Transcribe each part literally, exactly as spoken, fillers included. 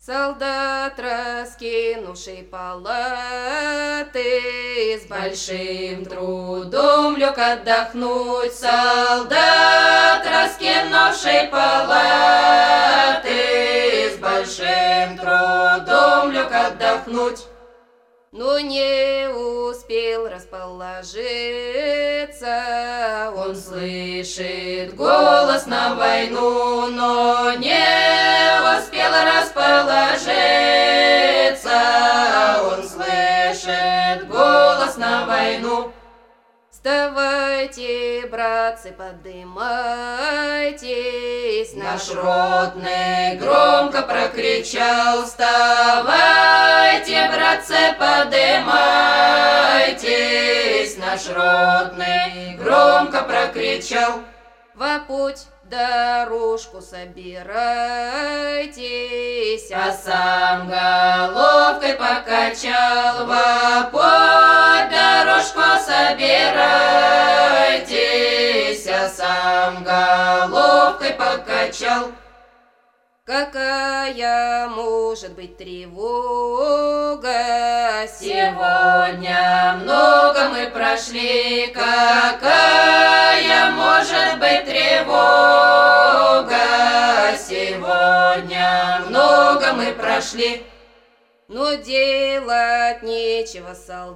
Солдат, раскинувший палаты, с большим трудом лег отдохнуть. Солдат, раскинувший палаты, с большим трудом лег отдохнуть. Но не успел расположиться, он слышит голос на войну, но не успел расположиться, он слышит голос на войну. Вставайте, братцы, подымайтесь, наш ротный громко прокричал. Вставайте, братцы, подымайтесь, наш ротный громко прокричал. Во путь дорожку собирайтесь, а сам головкой покачал. Во путь дорожку собирайтесь, а сам головкой покачал. Какая может быть тревога? Сегодня много мы прошли. Какая может быть тревога? Сегодня много мы прошли. Но делать нечего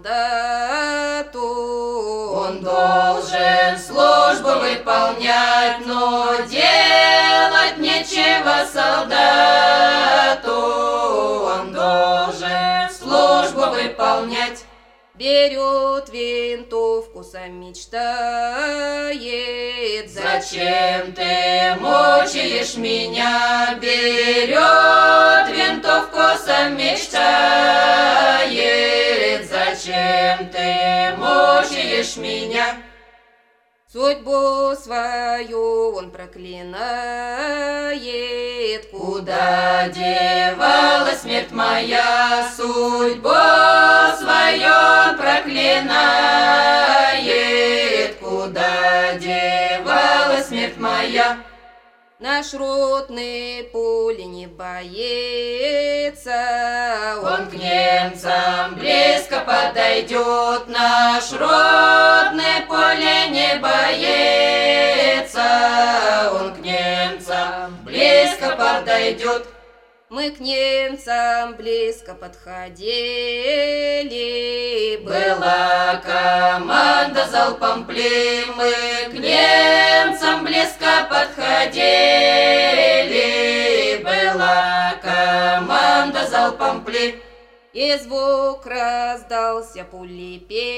солдату, он должен службу выполнять. Но делать нечего солдату, он должен службу выполнять. Берет винтовку, сам мечтает: зачем ты мучаешь меня? Берет винтовку, сам мечтает: зачем ты мучаешь меня? Судьбу свою он проклинает: куда девалась смерть моя? Судьбу свою он проклинает: куда девалась смерть моя? Наш ротный пули не боится, он к немцам близко подойдет. Наш ротный пули не боится, он к немцам близко подойдет. Мы к немцам близко подходили, была команда залпом пли. Мы к немцам близко подходили, была команда залпом пли. И звук раздался, пули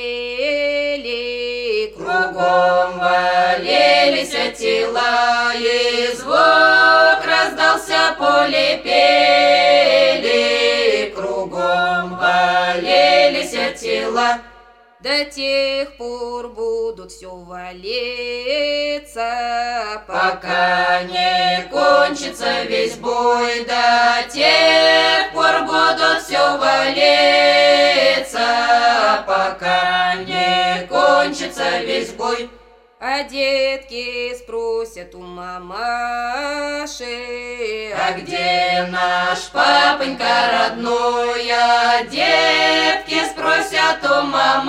пели, кругом валились тела. И звук раздался, пули пели, кругом валились тела. До тех пор будут все валиться, пока не кончится весь бой. До тех пор будут все валиться, пока не кончится весь бой. А детки спросят у мамаши: а где наш папонька родной? А детки спросят у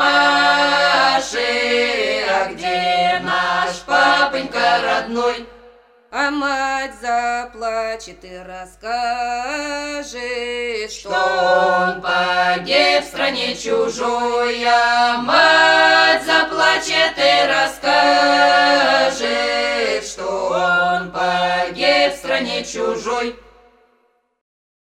мамаши: а где наш папонька родной? А мать заплачет и расскажет, что он погиб в стране чужой. А мать заплачет и расскажет, что он погиб в стране чужой.